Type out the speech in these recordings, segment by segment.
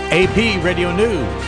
AP Radio News.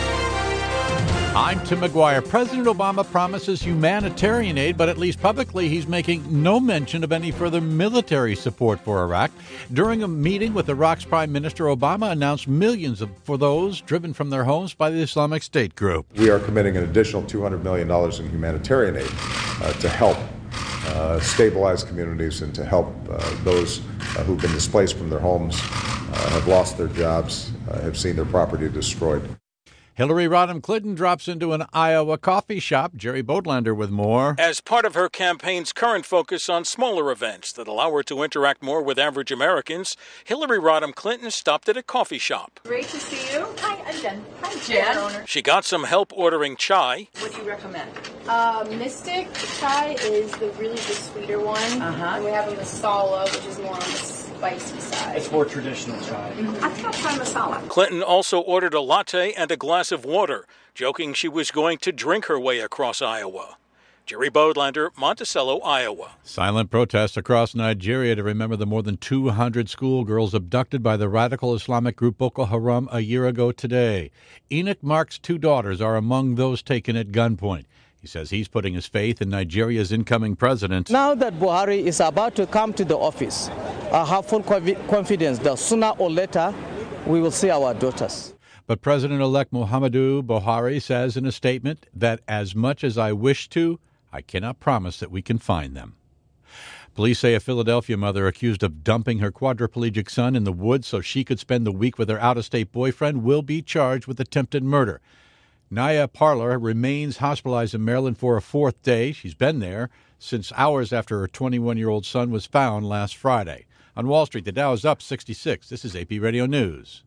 I'm Tim McGuire. President Obama promises humanitarian aid, but at least publicly he's making no mention of any further military support for Iraq. During a meeting with Iraq's Prime Minister, Obama announced millions for those driven from their homes by the Islamic State group. We are committing an additional $200 million in humanitarian aid to help stabilize communities and to help those who've been displaced from their homes, have lost their jobs, have seen their property destroyed. Hillary Rodham Clinton drops into an Iowa coffee shop. Jerry Bodlander with more. As part of her campaign's current focus on smaller events that allow her to interact more with average Americans, Hillary Rodham Clinton stopped at a coffee shop. Great to see you. Hi, I'm Jen. Hi, Jen. She got some help ordering chai. What do you recommend? Mystic chai is the sweeter one. And we have a masala, which is more on the spicy side. It's more traditional chai. I think I'll try masala. Clinton also ordered a latte and a glass of water, joking she was going to drink her way across Iowa. Jerry Bodlander, Monticello, Iowa. Silent protests across Nigeria to remember the more than 200 schoolgirls abducted by the radical Islamic group Boko Haram a year ago today. Enoch Mark's two daughters are among those taken at gunpoint. He says he's putting his faith in Nigeria's incoming president. Now that Buhari is about to come to the office, I have full confidence that sooner or later we will see our daughters. But President-elect Muhammadu Buhari says in a statement that as much as I wish to, I cannot promise that we can find them. Police say a Philadelphia mother accused of dumping her quadriplegic son in the woods so she could spend the week with her out-of-state boyfriend will be charged with attempted murder. Naya Parler remains hospitalized in Maryland for a fourth day. She's been there since hours after her 21-year-old son was found last Friday. On Wall Street, the Dow is up 66. This is AP Radio News.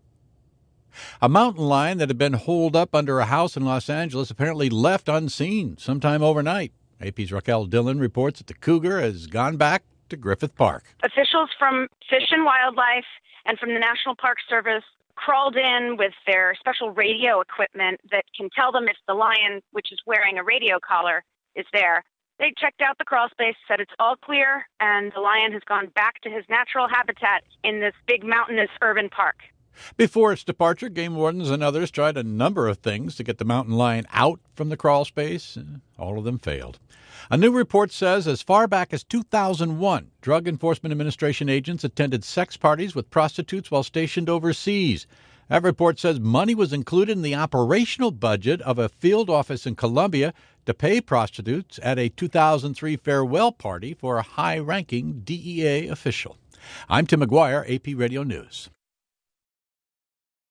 A mountain lion that had been holed up under a house in Los Angeles apparently left unseen sometime overnight. AP's Raquel Dillon reports that the cougar has gone back to Griffith Park. Officials from Fish and Wildlife and from the National Park Service crawled in with their special radio equipment that can tell them if the lion, which is wearing a radio collar, is there. They checked out the crawl space, said it's all clear, and the lion has gone back to his natural habitat in this big mountainous urban park. Before its departure, game wardens and others tried a number of things to get the mountain lion out from the crawl space. All of them failed. A new report says as far back as 2001, Drug Enforcement Administration agents attended sex parties with prostitutes while stationed overseas. That report says money was included in the operational budget of a field office in Colombia to pay prostitutes at a 2003 farewell party for a high-ranking DEA official. I'm Tim McGuire, AP Radio News.